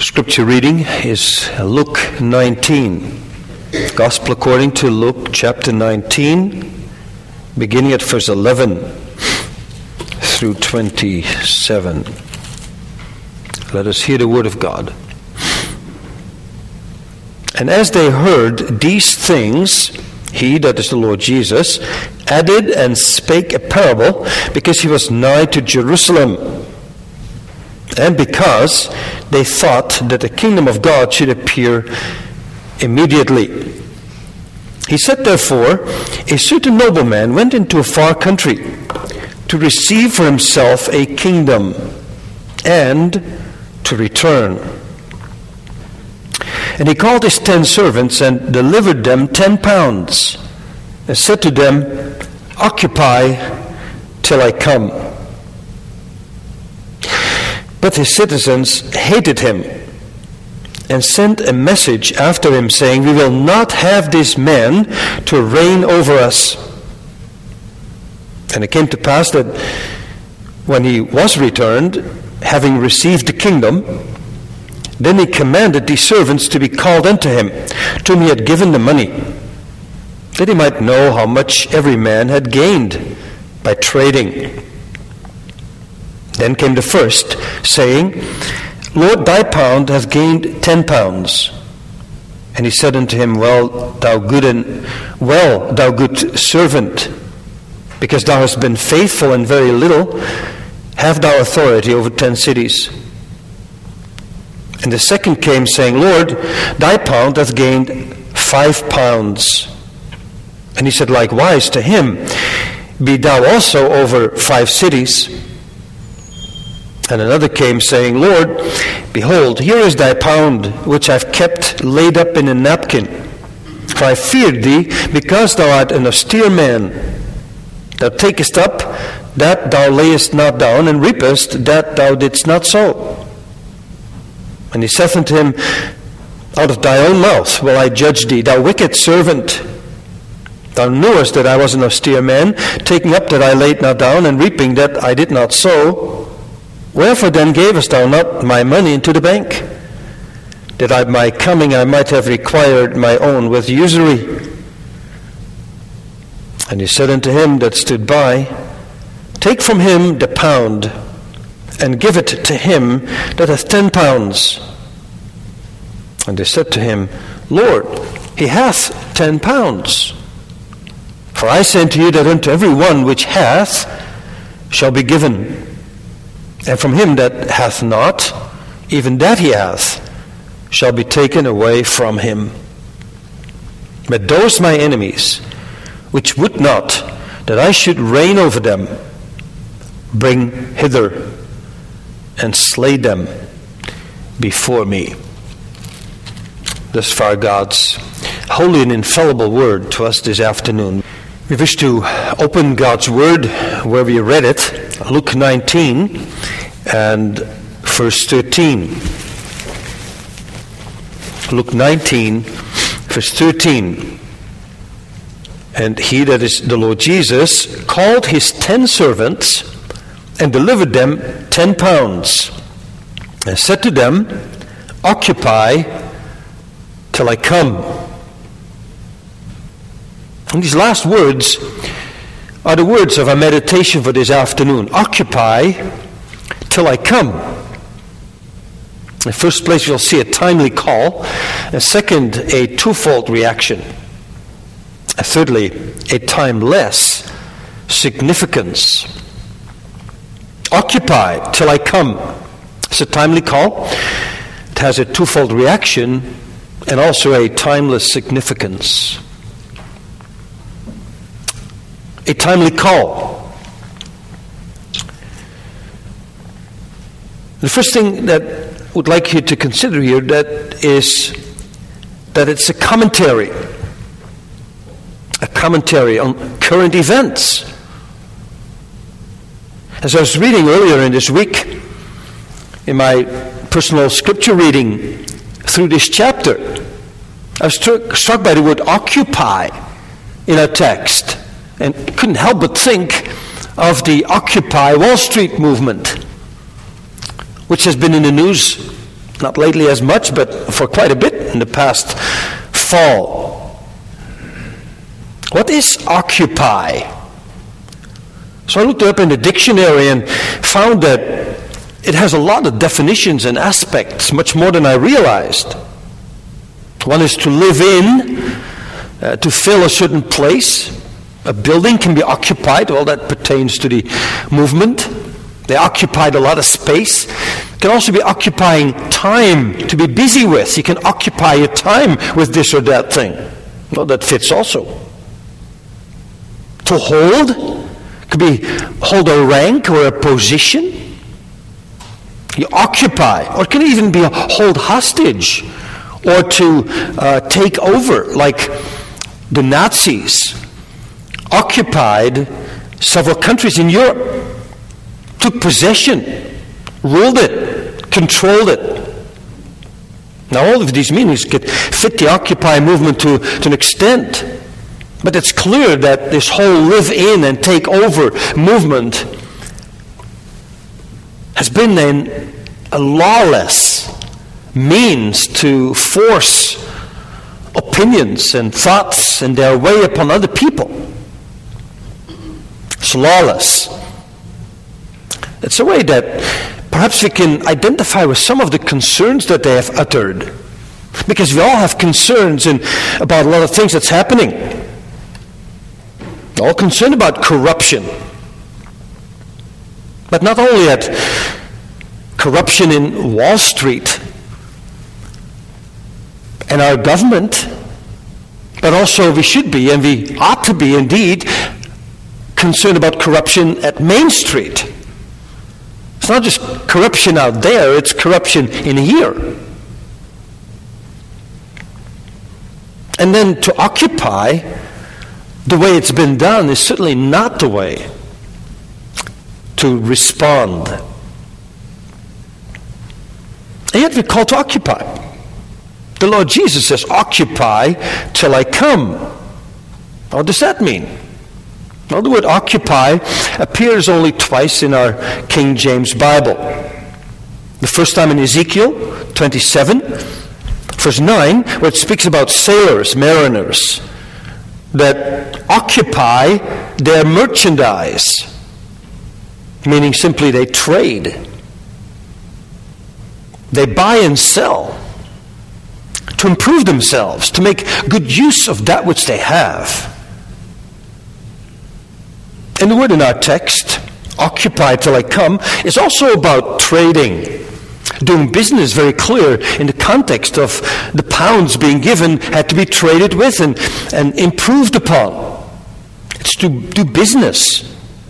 Scripture reading is Luke 19. Gospel according to Luke chapter 19, beginning at verse 11 through 27. Let us hear the word of God. And as they heard these things, he, that is the Lord Jesus, added and spake a parable, because he was nigh to Jerusalem, and because they thought that the kingdom of God should appear immediately. He said, therefore, a certain nobleman went into a far country to receive for himself a kingdom and to return. And he called his 10 servants and delivered them 10 pounds and said to them, occupy till I come. But his citizens hated him and sent a message after him, saying, we will not have this man to reign over us. And it came to pass that when he was returned, having received the kingdom, then he commanded these servants to be called unto him, to whom he had given the money, that he might know how much every man had gained by trading. Then came the first, saying, Lord, thy pound hath gained 10 pounds. And he said unto him, well, thou good servant, because thou hast been faithful in very little, have thou authority over 10 cities. And the second came, saying, Lord, thy pound hath gained 5 pounds. And he said likewise to him, be thou also over 5 cities. And another came, saying, Lord, behold, here is thy pound, which I have kept laid up in a napkin. For I feared thee, because thou art an austere man. Thou takest up that thou layest not down, and reapest that thou didst not sow. And he saith unto him, out of thy own mouth will I judge thee, thou wicked servant. Thou knewest that I was an austere man, taking up that I laid not down, and reaping that I did not sow. Wherefore then gavest thou not my money into the bank, that at my coming I might have required my own with usury? And he said unto him that stood by, take from him the pound, and give it to him that hath 10 pounds. And they said to him, Lord, he hath 10 pounds. For I say unto you that unto every one which hath shall be given, and from him that hath not, even that he hath, shall be taken away from him. But those my enemies, which would not that I should reign over them, bring hither, and slay them before me. Thus far God's holy and infallible word to us this afternoon. We wish to open God's word where we read it, Luke 19 and verse 13. Luke 19, verse 13. And he, that is the Lord Jesus, called his 10 servants and delivered them 10 pounds and said to them, occupy till I come. And these last words are the words of our meditation for this afternoon. Occupy till I come. In the first place, you'll see a timely call. And second, a twofold reaction. And thirdly, a timeless significance. Occupy till I come. It's a timely call. It has a twofold reaction and also a timeless significance. A timely call. The first thing that I would like you to consider here that is that it's a commentary on current events. As I was reading earlier in this week, in my personal scripture reading through this chapter, I was struck by the word occupy in our text, and couldn't help but think of the Occupy Wall Street movement, which has been in the news Not lately as much, but for quite a bit in the past fall. What is occupy? So I looked it up in the dictionary and found that it has a lot of definitions and aspects, much more than I realized. One is to live in, to fill a certain place. A building can be occupied. Well, that pertains to the movement. They occupied a lot of space. It can also be occupying time to be busy with. You can occupy your time with this or that thing. Well, that fits also. To hold could be hold a rank or a position. You occupy, or it can even be a hold hostage, or to take over, like the Nazis occupied several countries in Europe, took possession, ruled it, controlled it. Now all of these meanings could fit the Occupy movement to an extent, but it's clear that this whole live in and take over movement has been a lawless means to force opinions and thoughts and their way upon other people. It's lawless. It's a way that perhaps we can identify with some of the concerns that they have uttered. Because we all have concerns about a lot of things that's happening. We're all concerned about corruption. But not only at corruption in Wall Street and our government, but also we should be, and we ought to be indeed, concerned about corruption at Main Street. It's not just corruption out there, it's corruption in here. And then to occupy the way it's been done is certainly not the way to respond. And yet we're called to occupy. The Lord Jesus says, occupy till I come. What does that mean? Well, the word occupy appears only twice in our King James Bible. The first time in Ezekiel 27, verse 9, where it speaks about sailors, mariners, that occupy their merchandise, meaning simply they trade. They buy and sell to improve themselves, to make good use of that which they have. And the word in our text, occupy till I come, is also about trading. Doing business, very clear in the context of the pounds being given had to be traded with and improved upon. It's to do business.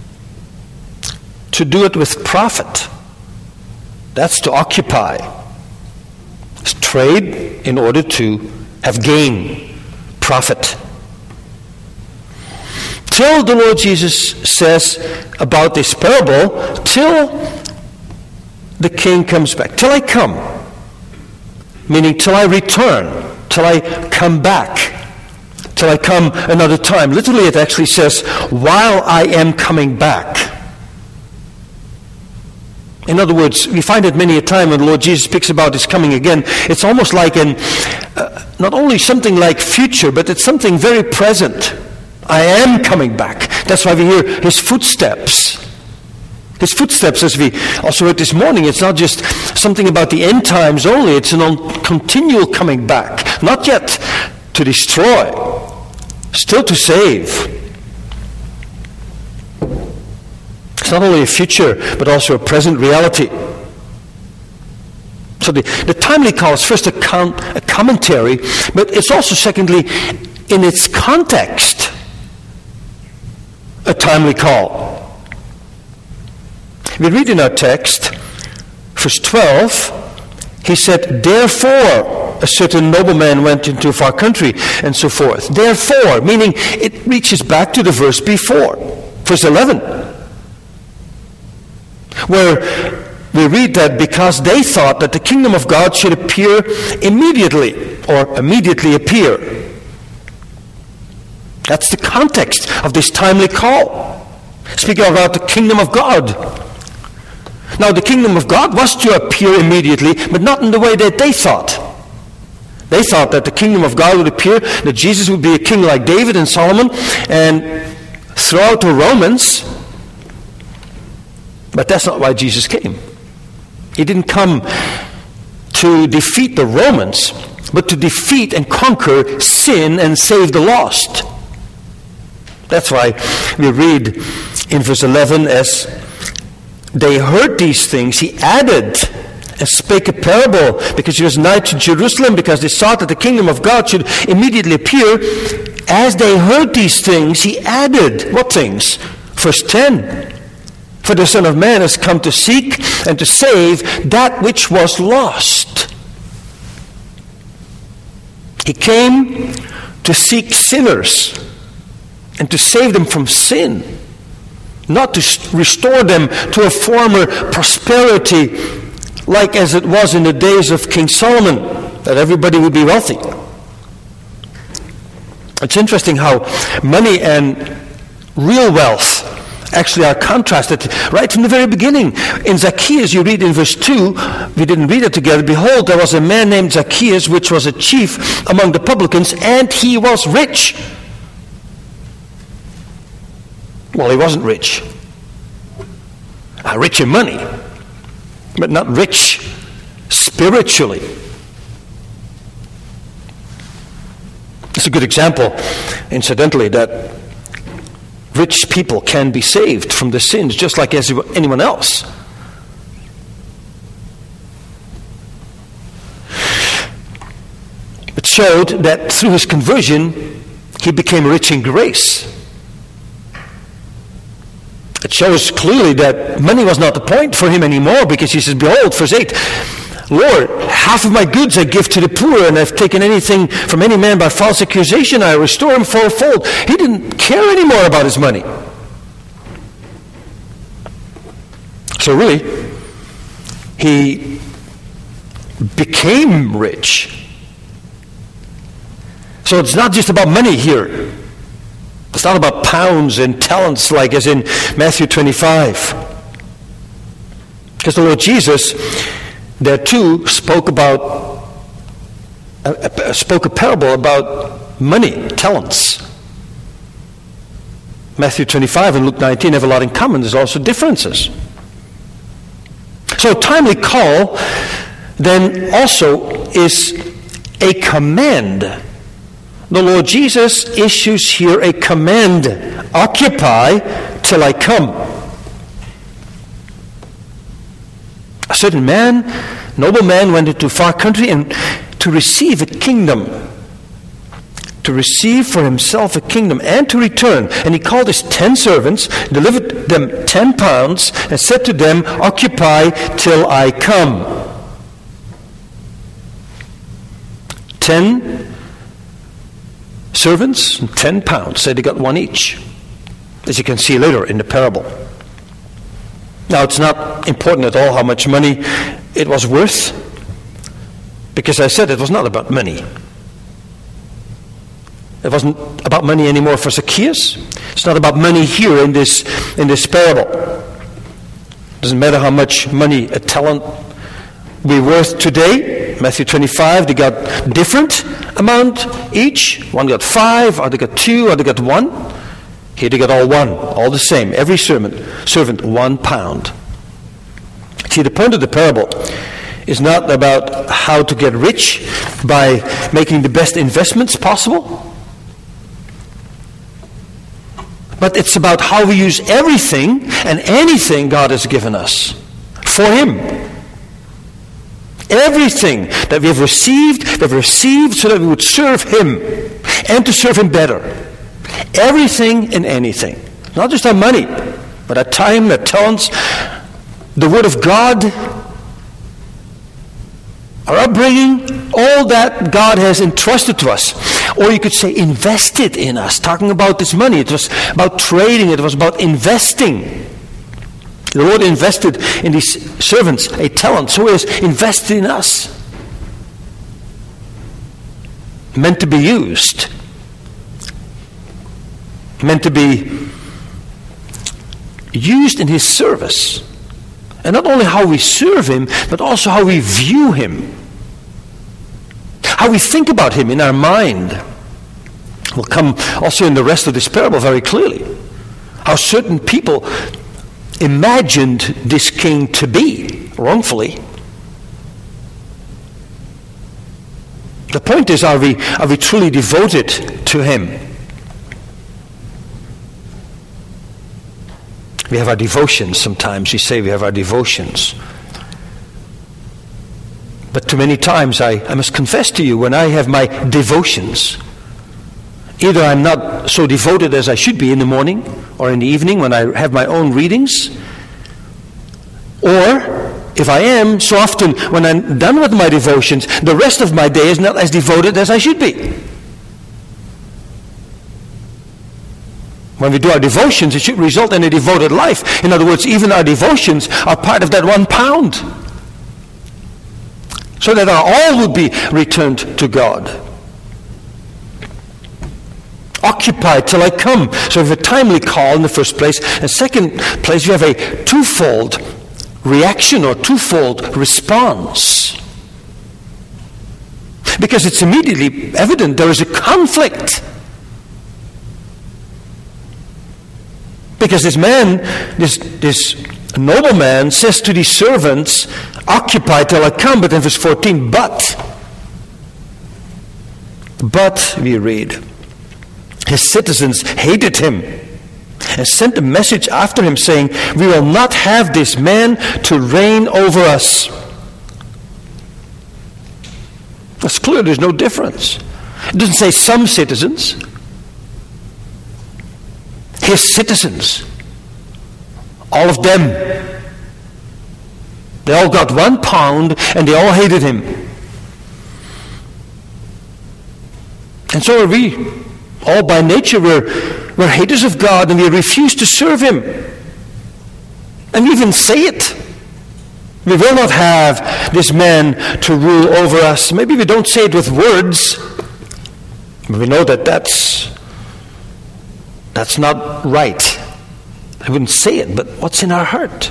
To do it with profit. That's to occupy. It's trade in order to have gain, profit. Till the Lord Jesus says about this parable, till the king comes back. Till I come. Meaning till I return. Till I come back. Till I come another time. Literally it actually says, while I am coming back. In other words, we find it many a time when the Lord Jesus speaks about his coming again. It's almost like not only something like future, but it's something very present. I am coming back. That's why we hear his footsteps. His footsteps, as we also heard this morning, it's not just something about the end times only. It's a continual coming back. Not yet to destroy, still to save. It's not only a future, but also a present reality. So the timely call is first a commentary, but it's also secondly, in its context, a timely call. We read in our text, verse 12, he said, therefore a certain nobleman went into a far country, and so forth. Therefore, meaning it reaches back to the verse before, verse 11, where we read that because they thought that the kingdom of God should appear immediately, or immediately appear. That's the context of this timely call. Speaking about the kingdom of God. Now, the kingdom of God was to appear immediately, but not in the way that they thought. They thought that the kingdom of God would appear, that Jesus would be a king like David and Solomon, and throw out the Romans. But that's not why Jesus came. He didn't come to defeat the Romans, but to defeat and conquer sin and save the lost. That's why we read in verse 11, as they heard these things, he added and spake a parable, because he was nigh to Jerusalem, because they thought that the kingdom of God should immediately appear. As they heard these things, he added, what things? Verse 10, for the Son of Man has come to seek and to save that which was lost. He came to seek sinners and to save them from sin, not to restore them to a former prosperity like as it was in the days of King Solomon, that everybody would be wealthy. It's interesting how money and real wealth actually are contrasted right from the very beginning. In Zacchaeus, you read in verse 2, we didn't read it together, behold, there was a man named Zacchaeus, which was a chief among the publicans, and he was rich. Well, he wasn't rich. Rich in money, but not rich spiritually. It's a good example, incidentally, that rich people can be saved from the sins just like as anyone else. It showed that through his conversion, he became rich in grace. It shows clearly that money was not the point for him anymore, because he says, behold, verse 8, Lord, half of my goods I give to the poor, and I've taken anything from any man by false accusation, I restore him fourfold. He didn't care anymore about his money. So really, he became rich. So it's not just about money here. It's not about pounds and talents like as in Matthew 25. Because the Lord Jesus, there too, spoke a parable about money, talents. Matthew 25 and Luke 19 have a lot in common. There's also differences. So a timely call then also is a command. The Lord Jesus issues here a command, occupy till I come. A certain man, noble man, went into a far country and to receive a kingdom, to receive for himself a kingdom and to return. And he called his 10 servants, delivered them 10 pounds, and said to them, occupy till I come. 10 servants, 10 pounds, say they got one each, as you can see later in the parable. Now, it's not important at all how much money it was worth, because I said it was not about money. It wasn't about money anymore for Zacchaeus. It's not about money here in this parable. It doesn't matter how much money a talent be worth today. Matthew 25, they got different amount each. One got 5, or they got 2, or they got 1. Here they got all 1, all the same. Every servant 1 pound. See, the point of the parable is not about how to get rich by making the best investments possible, but it's about how we use everything and anything God has given us for Him. Everything that we have received so that we would serve Him and to serve Him better. Everything and anything. Not just our money, but our time, our talents, the Word of God, our upbringing, all that God has entrusted to us. Or you could say invested in us. Talking about this money, it was about trading, it was about investing. The Lord invested in these servants a talent, so He has invested in us. Meant to be used. Meant to be used in His service. And not only how we serve Him, but also how we view Him. How we think about Him in our mind. Will come also in the rest of this parable very clearly. How certain people imagined this king to be, wrongfully. The point is, are we truly devoted to Him? We have our devotions sometimes. We say we have our devotions. But too many times, I must confess to you, when I have my devotions, either I'm not so devoted as I should be in the morning or in the evening when I have my own readings, or if I am, so often when I'm done with my devotions, the rest of my day is not as devoted as I should be. When we do our devotions, it should result in a devoted life. In other words, even our devotions are part of that 1 pound. So that our all would be returned to God. Occupy till I come. So we have a timely call in the first place. And second place, we have a twofold reaction or twofold response. Because it's immediately evident there is a conflict. Because this man, this nobleman says to these servants, occupy till I come. But in verse 14, but we read, his citizens hated him and sent a message after him saying, we will not have this man to reign over us. It's clear there's no difference. It doesn't say some citizens. His citizens. All of them. They all got 1 pound and they all hated him. And so are we. All by nature we're haters of God and we refuse to serve Him. And we even say it. We will not have this man to rule over us. Maybe we don't say it with words. But we know that that's not right. I wouldn't say it, but what's in our heart?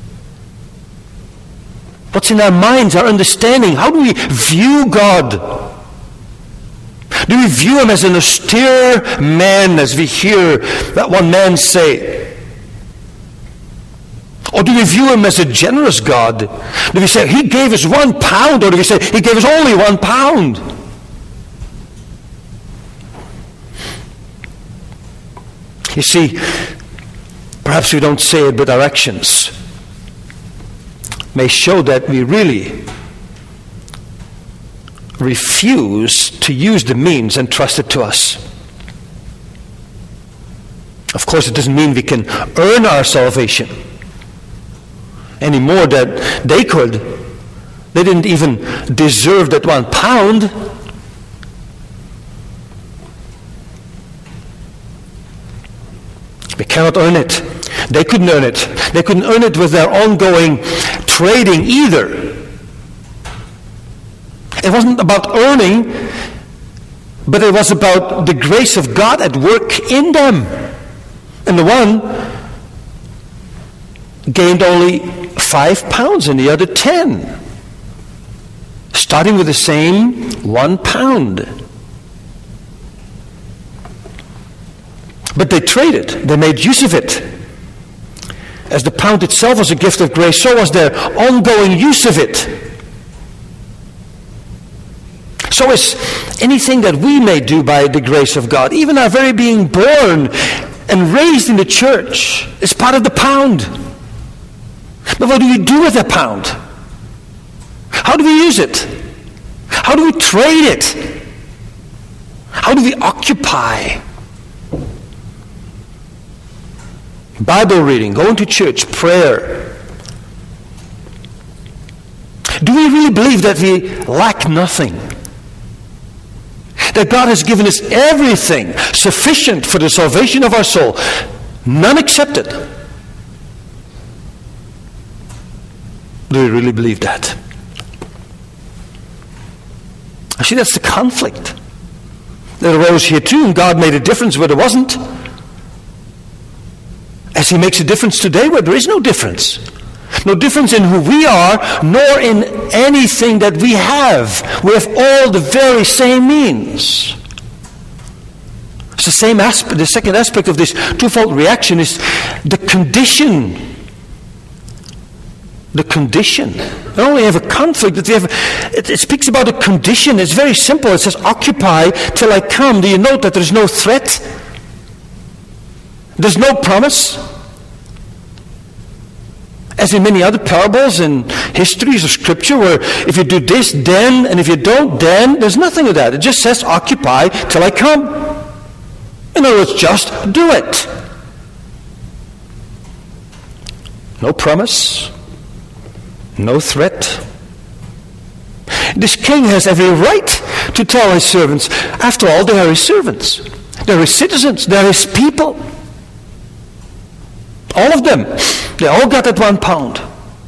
What's in our minds, our understanding? How do we view God? Do we view Him as an austere man, as we hear that one man say? Or do we view Him as a generous God? Do we say, He gave us 1 pound, or do we say, He gave us only 1 pound? You see, perhaps we don't say it, but our actions may show that we really refuse to use the means entrusted to us. Of course, it doesn't mean we can earn our salvation any more that they could. They didn't even deserve that 1 pound. We cannot earn it. They couldn't earn it. They couldn't earn it with their ongoing trading either. It wasn't about earning, but it was about the grace of God at work in them. And the one gained only 5 pounds and the other 10. Starting with the same 1 pound. But they traded. They made use of it. As the pound itself was a gift of grace, so was their ongoing use of it. So is anything that we may do by the grace of God, even our very being born and raised in the church, is part of the pound. But what do we do with the pound? How do we use it? How do we trade it? How do we occupy? Bible reading, going to church, prayer. Do we really believe that we lack nothing? That God has given us everything sufficient for the salvation of our soul, none accepted? Do we really believe that? I see that's the conflict that arose here too, and God made a difference where there wasn't. As He makes a difference today where there is no difference. No difference in who we are, nor in anything that we have. We have all the very same means. It's the same aspect. The second aspect of this twofold reaction is the condition. The condition. Not only have a conflict, but we have. It speaks about a condition. It's very simple. It says, "Occupy till I come." Do you note that there's no threat? There's no promise. As in many other parables and histories of Scripture, where if you do this, then, and if you don't, then, there's nothing of that. It just says, "Occupy till I come." In other words, just do it. No promise. No threat. This king has every right to tell his servants. After all, they are his servants. They're his citizens. They're his people. All of them. They all got that £1.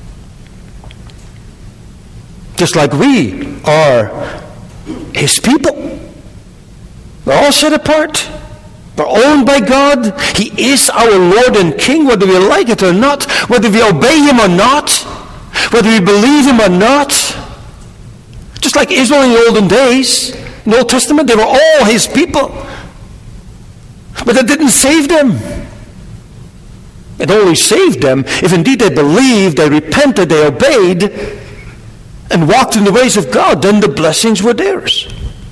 Just like we are his people. We're all set apart. We're owned by God. He is our Lord and King, whether we like it or not, whether we obey him or not, whether we believe him or not. Just like Israel in the olden days, in the Old Testament, they were all his people. But that didn't save them. It only saved them if indeed they believed, they repented, they obeyed, and walked in the ways of God. Then the blessings were theirs.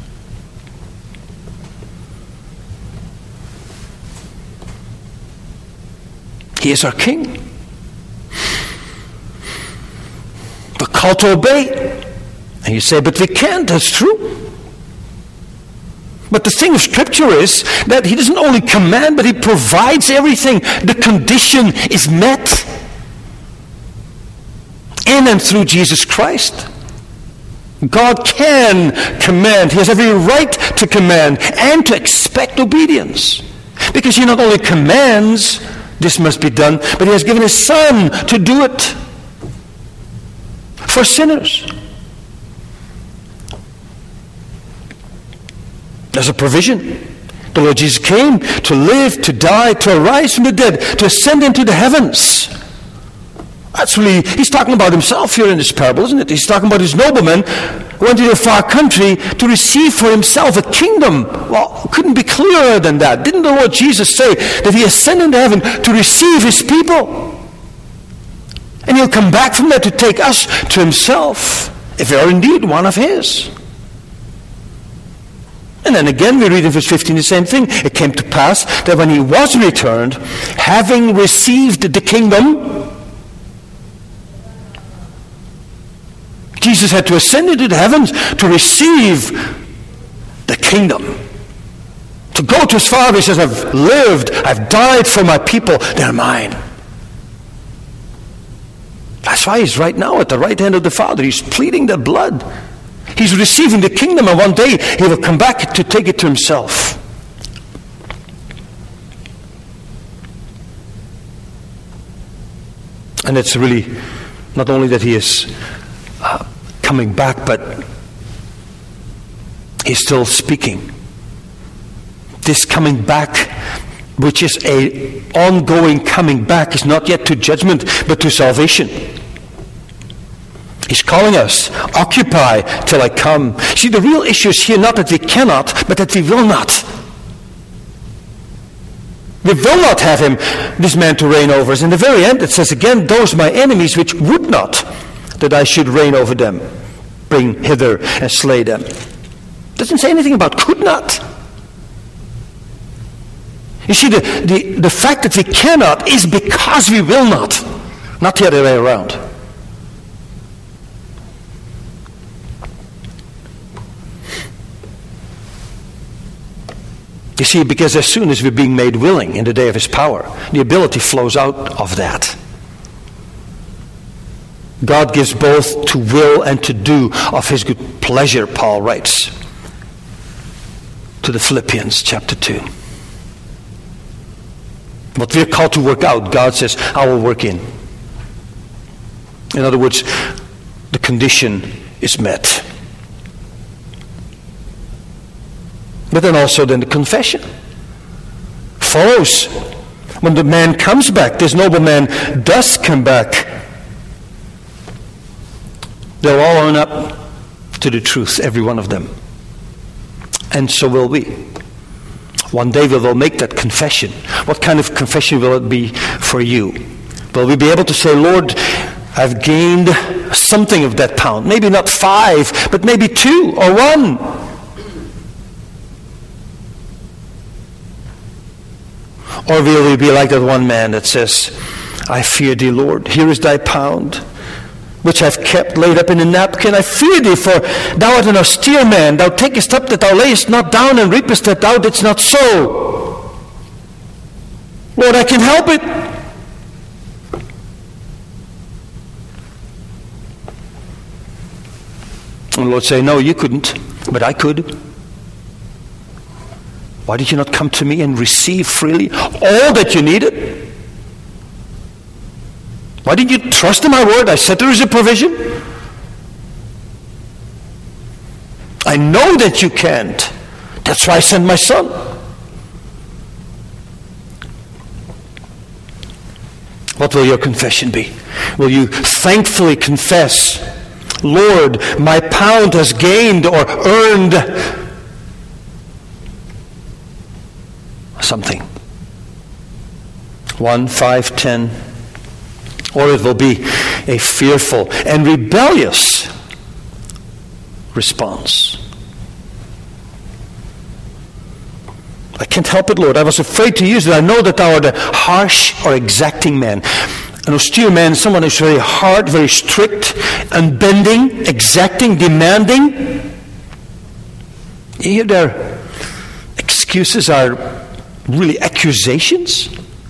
He is our King. We're called to obey. And you say, but we can't. That's true. But the thing of Scripture is that he doesn't only command, but he provides everything. The condition is met in and through Jesus Christ. God can command. He has every right to command and to expect obedience. Because he not only commands, this must be done, but he has given his Son to do it for sinners. There's a provision. The Lord Jesus came to live, to die, to arise from the dead, to ascend into the heavens. That's really, he's talking about himself here in this parable, isn't it? He's talking about his nobleman who went to a far country to receive for himself a kingdom. Well, couldn't be clearer than that. Didn't the Lord Jesus say that he ascended into heaven to receive his people? And he'll come back from there to take us to himself, if we are indeed one of his. And then again we read in verse 15 the same thing. It came to pass that when he was returned, having received the kingdom, Jesus had to ascend into the heavens to receive the kingdom. To go to his Father, he says, I've lived, I've died for my people, they're mine. That's why he's right now at the right hand of the Father. He's pleading the blood. He's receiving the kingdom, and one day he will come back to take it to himself. And it's really not only that he is coming back, but he's still speaking. This coming back, which is an ongoing coming back, is not yet to judgment, but to salvation. He's calling us, occupy till I come. See, the real issue is here not that we cannot, but that we will not. We will not have him, this man, to reign over us. In the very end, it says again, those my enemies which would not that I should reign over them, bring hither and slay them. It doesn't say anything about could not. You see, the fact that we cannot is because we will not the other way around. You see, because as soon as we're being made willing in the day of his power, the ability flows out of that. God gives both to will and to do of his good pleasure, Paul writes to the Philippians chapter 2. What we're called to work out, God says, I will work in. In other words, the condition is met. But then also then the confession follows. When the man comes back, this nobleman does come back. They'll all own up to the truth, every one of them. And so will we. One day we will make that confession. What kind of confession will it be for you? Will we be able to say, Lord, I've gained something of that pound. Maybe not 5, but maybe 2 or 1. Or will we be like that one man that says, I fear thee, Lord. Here is thy pound, which I've kept laid up in a napkin. I fear thee, for thou art an austere man. Thou takest up that thou layest not down, and reapest that thou didst not sow. Lord, I can help it. And the Lord say, no, you couldn't, but I could. Why did you not come to me and receive freely all that you needed? Why didn't you trust in my word? I said there is a provision. I know that you can't. That's why I sent my son. What will your confession be? Will you thankfully confess, Lord, my pound has gained or earned something? 1, 5, 10. Or it will be a fearful and rebellious response. I can't help it, Lord. I was afraid to use it. I know that thou art a harsh or exacting man. An austere man is someone who's very hard, very strict, unbending, exacting, demanding. You hear their excuses are really accusations.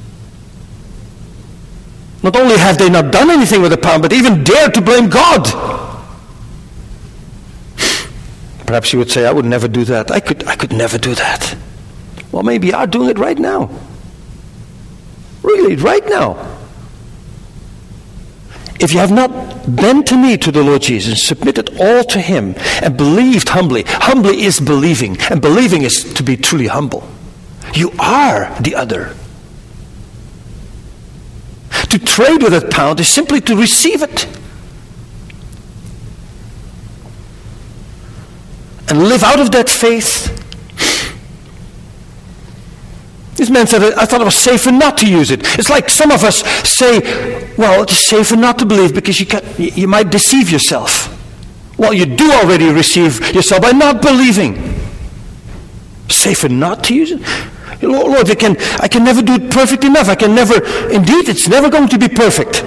Not only have they not done anything with the pound, but even dared to blame God. Perhaps you would say, I would never do that. I could never do that. Well, maybe you are doing it right now. Really, right now. If you have not bent to me, to the Lord Jesus, submitted all to Him, and believed humbly. Humbly is believing, and believing is to be truly humble. You are the other. To trade with that pound is simply to receive it. And live out of that faith. This man said, I thought it was safer not to use it. It's like some of us say, well, it's safer not to believe because you might deceive yourself. Well, you do already receive yourself by not believing. Safer not to use it? Lord, I can never do it perfect enough. Indeed, it's never going to be perfect.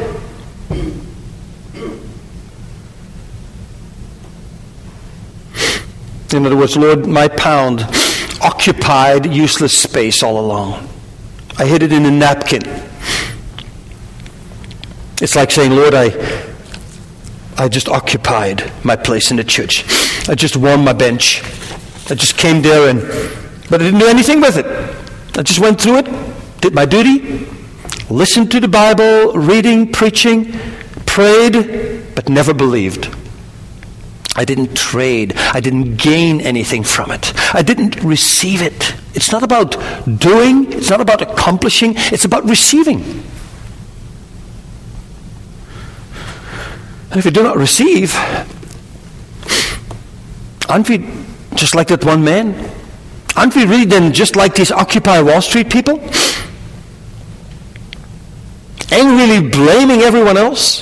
In other words, Lord, my pound occupied useless space all along. I hid it in a napkin. It's like saying, Lord, I just occupied my place in the church. I just warmed my bench. I just came there, but I didn't do anything with it. I just went through it, did my duty, listened to the Bible, reading, preaching, prayed, but never believed. I didn't trade. I didn't gain anything from it. I didn't receive it. It's not about doing. It's not about accomplishing. It's about receiving. And if we do not receive, aren't we just like that one man? Aren't we really then just like these Occupy Wall Street people? Angrily blaming everyone else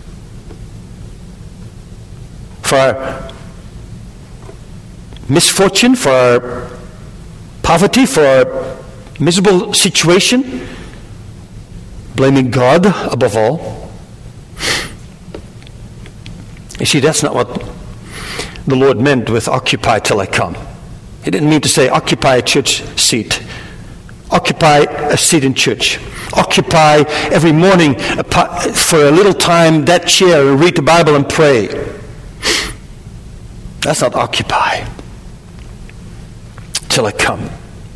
for our misfortune, for our poverty, for our miserable situation, blaming God above all. You see, that's not what the Lord meant with occupy till I come. He didn't mean to say occupy a church seat, occupy a seat in church, occupy every morning for a little time that chair and read the Bible and pray. That's not occupy till I come.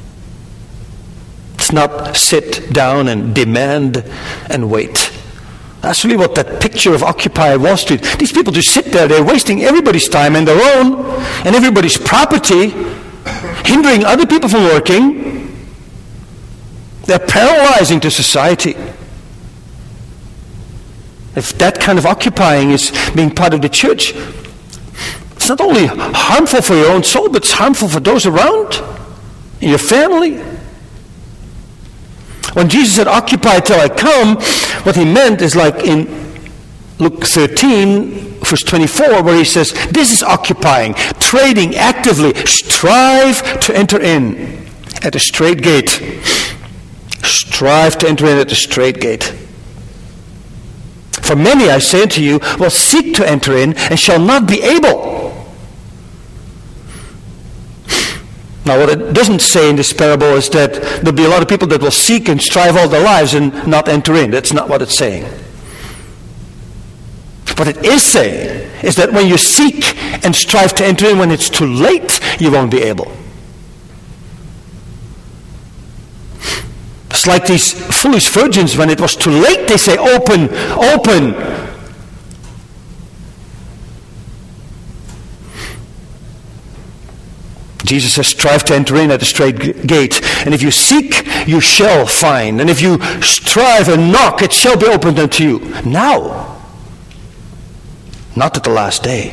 It's not sit down and demand and wait. That's really what that picture of Occupy Wall Street. These people just sit there. They're wasting everybody's time and their own and everybody's property, hindering other people from working. They're paralyzing to society. If that kind of occupying is being part of the church, it's not only harmful for your own soul, but it's harmful for those around, in your family. When Jesus said, occupy till I come, what he meant is like in Luke 13, verse 24, where he says, this is occupying, trading actively, strive to enter in at the straight gate. Strive to enter in at the straight gate. For many, I say unto you, will seek to enter in and shall not be able. Now, what it doesn't say in this parable is that there'll be a lot of people that will seek and strive all their lives and not enter in. That's not what it's saying. What it is saying is that when you seek and strive to enter in, when it's too late, you won't be able. It's like these foolish virgins, when it was too late, they say, open, open. Jesus says, strive to enter in at the straight gate. And if you seek, you shall find. And if you strive and knock, it shall be opened unto you. Now. Not at the last day.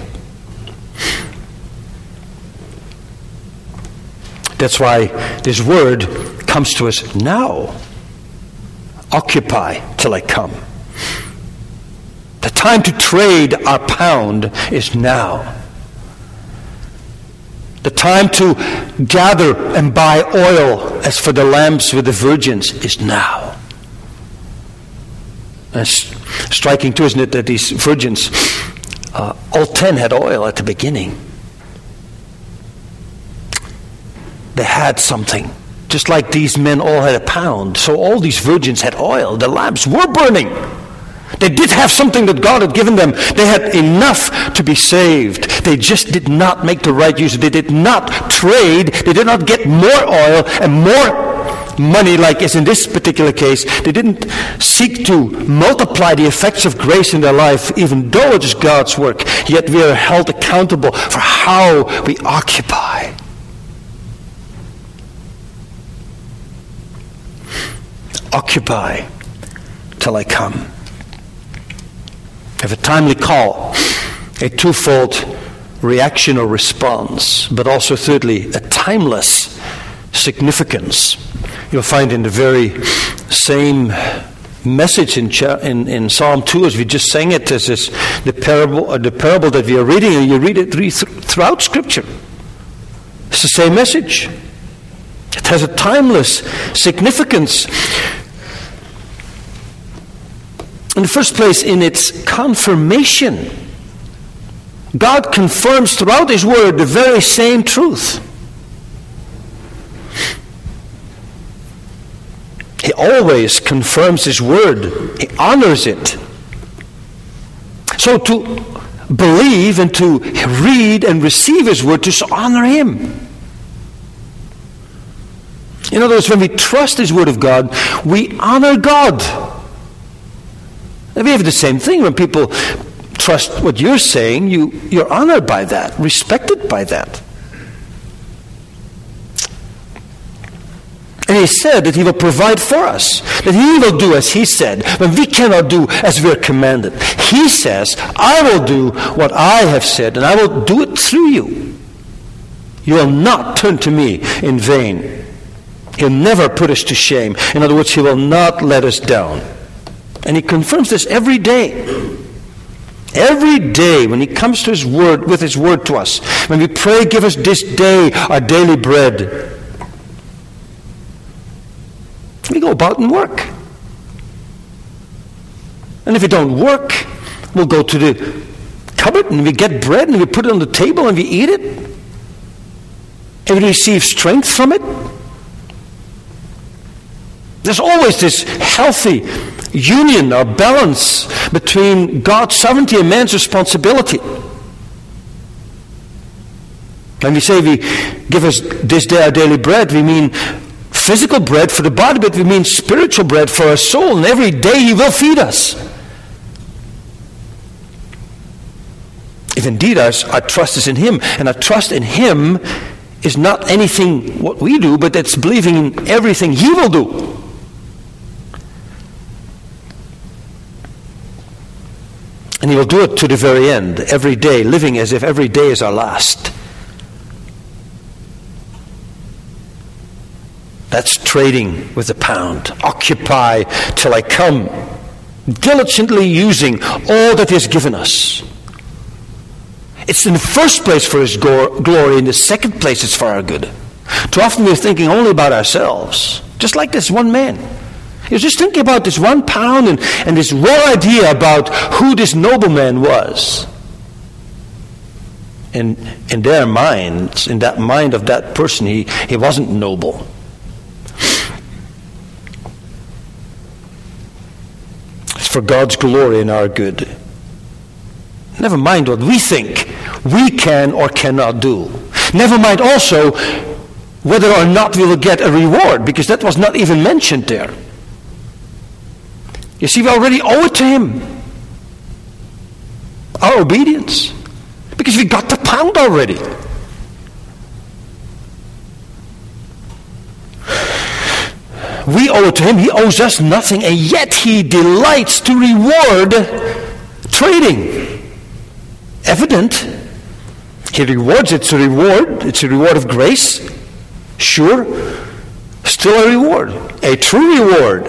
That's why this word comes to us now. Occupy till I come. The time to trade our pound is now. The time to gather and buy oil, as for the lamps with the virgins, is now. And it's striking too, isn't it, that these virgins, all 10 had oil at the beginning. They had something. Just like these men all had a pound. So all these virgins had oil. The lamps were burning. They did have something that God had given them. They had enough to be saved. They just did not make the right use. They did not trade. They did not get more oil and more money, like as in this particular case. They didn't seek to multiply the effects of grace in their life, even though it is God's work. Yet we are held accountable for how we occupy. Occupy till I come. Have a timely call, a twofold reaction or response, but also thirdly, a timeless significance. You'll find in the very same message in Psalm 2 as we just sang it, as is the parable that we are reading, and you read it throughout Scripture. It's the same message. It has a timeless significance. In the first place, in its confirmation. God confirms throughout His Word the very same truth. He always confirms His Word. He honors it. So to believe and to read and receive His Word, to honor Him. In other words, when we trust His Word of God, we honor God. And we have the same thing. When people trust what you're saying, you're honored by that, respected by that. And He said that He will provide for us, that He will do as He said, when we cannot do as we are commanded. He says, I will do what I have said, and I will do it through you. You will not turn to me in vain. He'll never put us to shame. In other words, He will not let us down. And He confirms this every day. Every day when He comes to His Word, with His Word to us. When we pray, give us this day our daily bread. We go about and work. And if we don't work, we'll go to the cupboard and we get bread and we put it on the table and we eat it. And we receive strength from it. There's always this healthy union or balance between God's sovereignty and man's responsibility. When we say we give us this day our daily bread, we mean physical bread for the body, but we mean spiritual bread for our soul. And every day He will feed us. If indeed our trust is in Him, and our trust in Him is not anything what we do, but it's believing in everything He will do. we will do it to the very end, every day, living as if every day is our last. That's trading with the pound. Occupy till I come. Diligently using all that He has given us. It's in the first place for His glory. In the second place, it's for our good. Too often we're thinking only about ourselves. Just like this one man. He was just thinking about this £1 and this raw idea about who this nobleman was. In their minds, in that mind of that person, he wasn't noble. It's for God's glory and our good. Never mind what we think we can or cannot do. Never mind also whether or not we will get a reward, because that was not even mentioned there. You see, we already owe it to Him. Our obedience. Because we got the pound already. We owe it to Him. He owes us nothing, and yet He delights to reward trading. Evident. He rewards. It's a reward. It's a reward of grace. Sure. Still a reward. A true reward.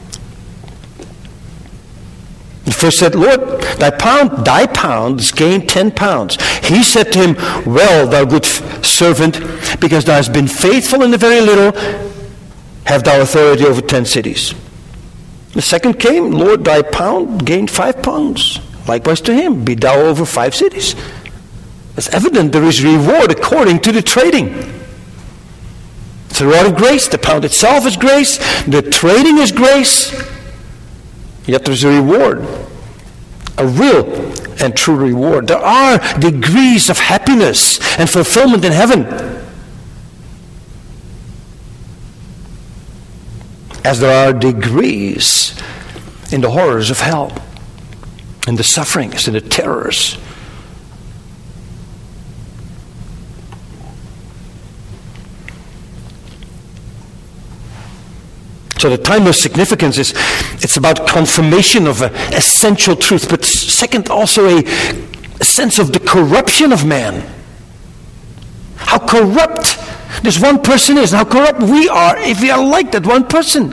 He first said, Lord, thy pound is gained 10 pounds. He said to him, well, thou good servant, because thou hast been faithful in the very little, have thou authority over 10 cities. The second came, Lord, thy pound gained 5 pounds. Likewise to him, be thou over 5 cities. It's evident there is reward according to the trading. It's a reward of grace. The pound itself is grace. The trading is grace. Yet there's a reward. A real and true reward. There are degrees of happiness and fulfillment in heaven. As there are degrees in the horrors of hell, in the sufferings, in the terrors. So the timeless significance is, it's about confirmation of an essential truth, but second, also a sense of the corruption of man. How corrupt this one person is, and how corrupt we are if we are like that one person.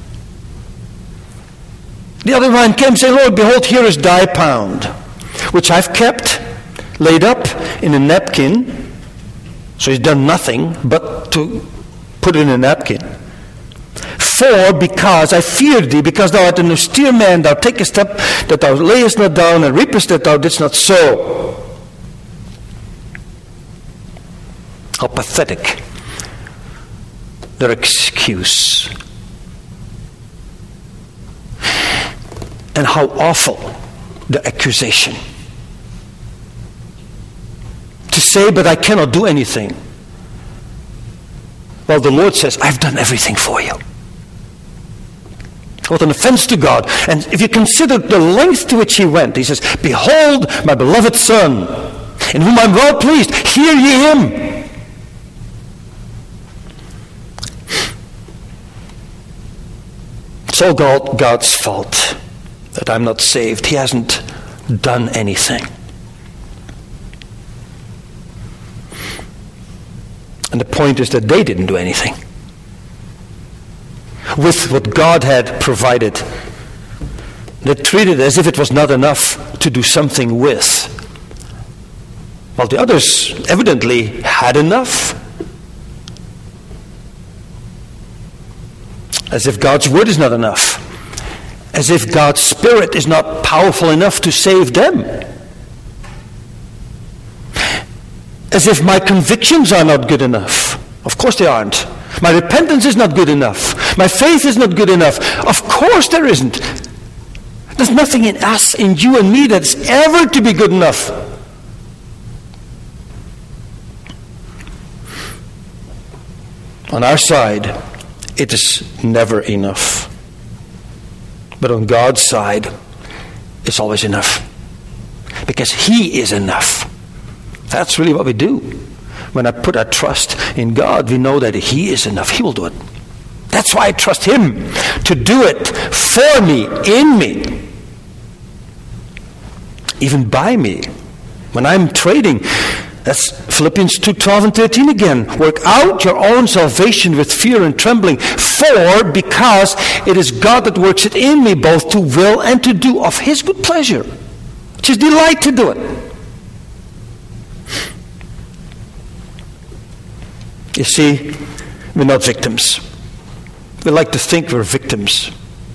The other man came and said, Lord, behold, here is thy pound, which I've kept, laid up in a napkin. So he's done nothing but to put it in a napkin. For because I feared thee, because thou art an austere man, thou takest up that thou layest not down, and reapest that thou didst not sow. How pathetic their excuse. And how awful the accusation. To say, but I cannot do anything. Well, the Lord says, I've done everything for you. What an offense to God. And if you consider the length to which He went, He says, behold my beloved Son, in whom I'm well pleased. Hear ye Him. It's all God's fault that I'm not saved. He hasn't done anything. And the point is that they didn't do anything with what God had provided. They treated it as if it was not enough to do something with. While the others evidently had enough. As if God's word is not enough. As if God's Spirit is not powerful enough to save them. As if my convictions are not good enough. Of course they aren't. My repentance is not good enough. My faith is not good enough. Of course there isn't. There's nothing in us, in you and me, that's ever to be good enough. On our side, it is never enough. But on God's side, it's always enough. Because He is enough. That's really what we do. When I put our trust in God, we know that He is enough. He will do it. That's why I trust Him to do it for me, in me. even by me. When I'm trading, that's Philippians 2:12 and 13 again. Work out your own salvation with fear and trembling, because it is God that works it in me both to will and to do of his good pleasure. It's his delight to do it. You see, we're not victims. We like to think we're victims.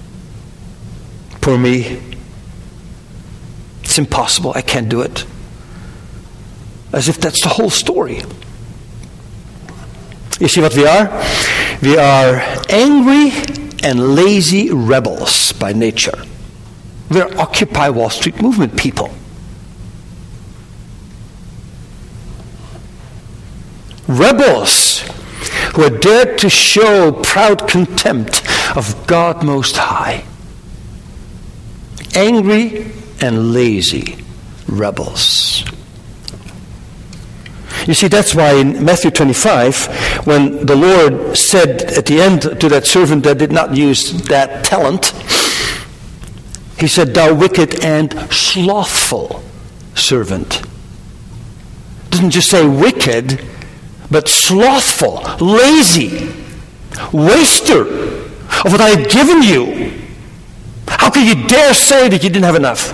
Poor me. It's impossible. I can't do it. As if that's the whole story. You see what we are? We are angry and lazy rebels by nature. We're Occupy Wall Street movement people. Rebels who are dared to show proud contempt of God Most High. Angry and lazy rebels. You see, that's why in Matthew 25, when the Lord said at the end to that servant that did not use that talent, he said, "Thou wicked and slothful servant." Doesn't just say wicked, but slothful, lazy, waster of what I had given you. How could you dare say that you didn't have enough?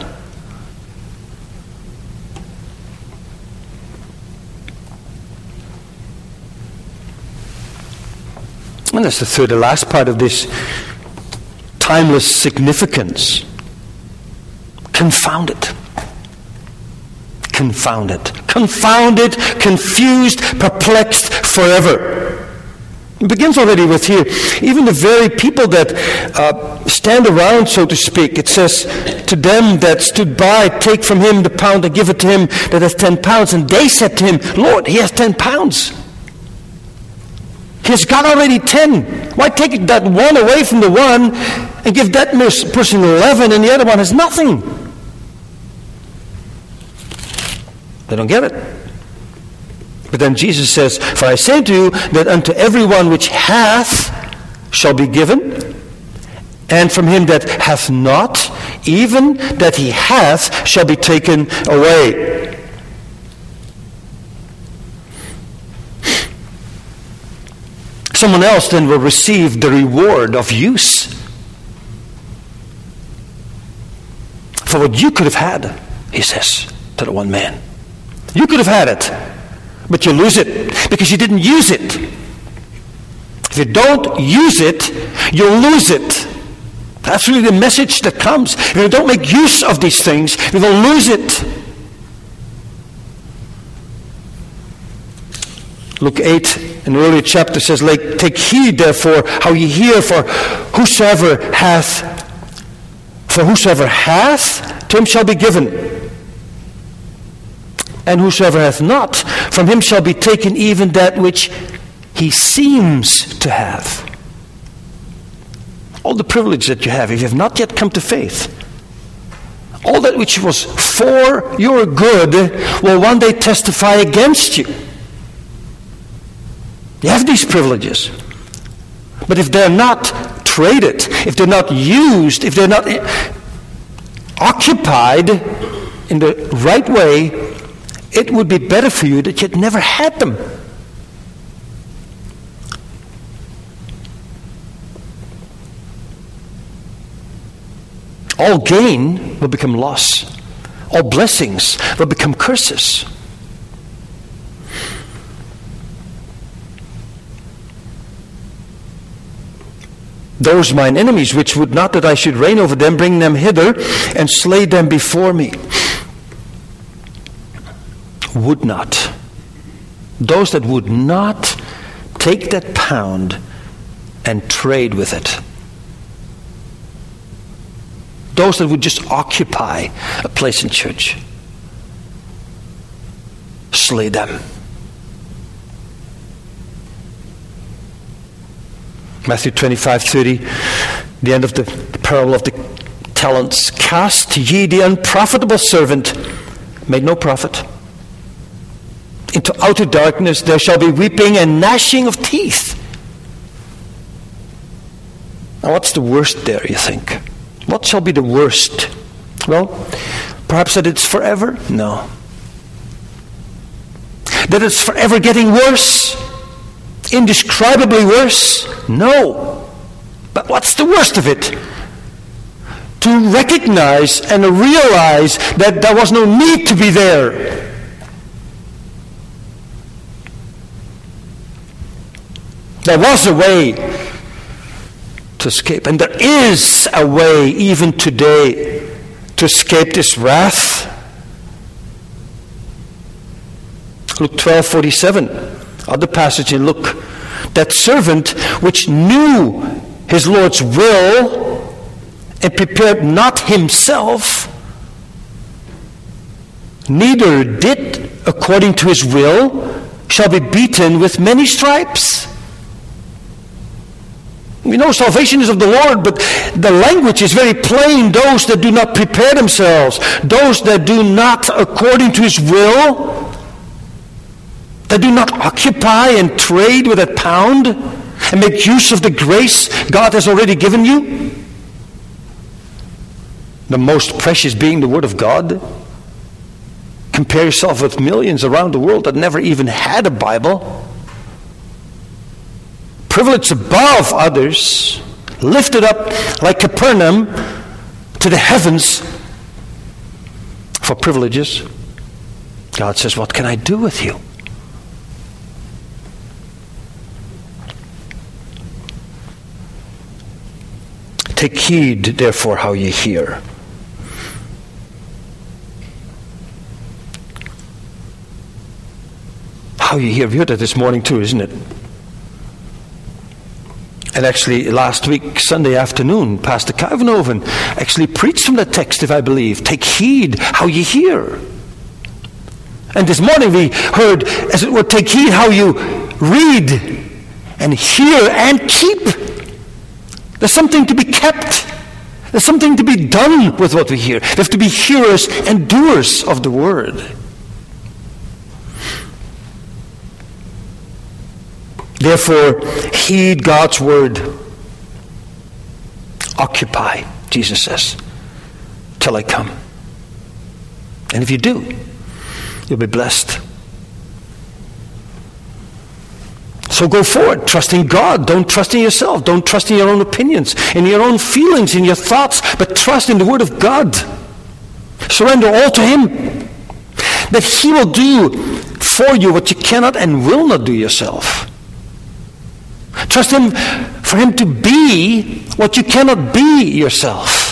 And that's the third and last part of this timeless significance. Confounded. Confounded. Confounded, confused, perplexed forever. It begins already with here. Even the very people that stand around, so to speak, it says, to them that stood by, take from him the pound and give it to him that has 10 pounds. And they said to him, Lord, he has 10 pounds. He has got already 10. Why take that one away from the one and give that person 11 and the other one has nothing? They don't get it. But then Jesus says, "For I say to you that unto everyone which hath shall be given, and from him that hath not, even that he hath shall be taken away." Someone else then will receive the reward of use for what you could have had, he says to the one man. You could have had it, but you lose it because you didn't use it. If you don't use it, you'll lose it. That's really the message that comes. If you don't make use of these things, you will lose it. Luke 8, an earlier chapter says, "Take heed, therefore, how ye hear, for whosoever hath, to him shall be given. And whosoever hath not, from him shall be taken even that which he seems to have." All the privilege that you have, if you have not yet come to faith, all that which was for your good will one day testify against you. You have these privileges. But if they're not traded, if they're not used, if they're not occupied in the right way, it would be better for you that you'd never had them. All gain will become loss. All blessings will become curses. Those mine enemies, which would not that I should reign over them, bring them hither and slay them before me. Would not. Those that would not take that pound and trade with it. Those that would just occupy a place in church. Slay them. Matthew 25:30, the end of the parable of the talents. "Cast ye the unprofitable servant," made no profit, "into outer darkness. There shall be weeping and gnashing of teeth." Now what's the worst there, you think? What shall be the worst? Well, Perhaps that it's forever? No. That it's forever getting worse? Indescribably worse? No. But what's the worst of it? To recognize and realize that there was no need to be there. There was a way to escape, and there is a way even today to escape this wrath. Luke 12:47, other passage in Luke. That servant which knew his Lord's will and prepared not himself, neither did according to his will, shall be beaten with many stripes. We know salvation is of the Lord, but the language is very plain. Those that do not prepare themselves, those that do not according to his will, that do not occupy and trade with a pound and make use of the grace God has already given you, the most precious being the Word of God. Compare yourself with millions around the world that never even had a Bible. Privileged above others, lifted up like Capernaum to the heavens for privileges. God says, what can I do with you? Take heed, therefore, how ye hear. How you hear. We heard that this morning too, isn't it? And actually, last week, Sunday afternoon, Pastor Kuyvenhoven actually preached from that text, if I believe. Take heed how you hear. And this morning we heard, as it were, take heed how you read and hear and keep. There's something to be kept. There's something to be done with what we hear. We have to be hearers and doers of the word. Therefore, heed God's word. Occupy, Jesus says, till I come. And if you do, you'll be blessed. So go forward, trusting God. Don't trust in yourself. Don't trust in your own opinions, in your own feelings, in your thoughts, but trust in the word of God. Surrender all to Him. That He will do for you what you cannot and will not do yourself. Trust Him for Him to be what you cannot be yourself.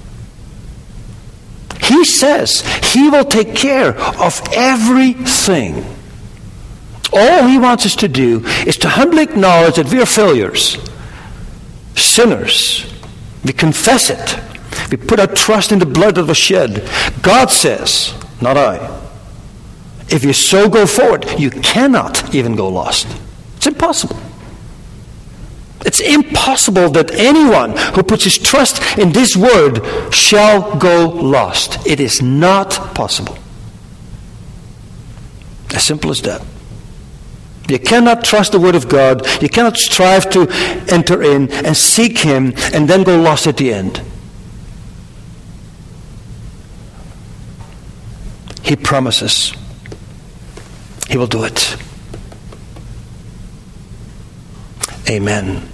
He says He will take care of everything. All He wants us to do is to humbly acknowledge that we are failures, sinners. We confess it. We put our trust in the blood that was shed. God says, not I, if you so go forward, you cannot even go lost. It's impossible. It's impossible that anyone who puts his trust in this word shall go lost. It is not possible. As simple as that. You cannot trust the word of God. You cannot strive to enter in and seek Him and then go lost at the end. He promises He will do it. Amen.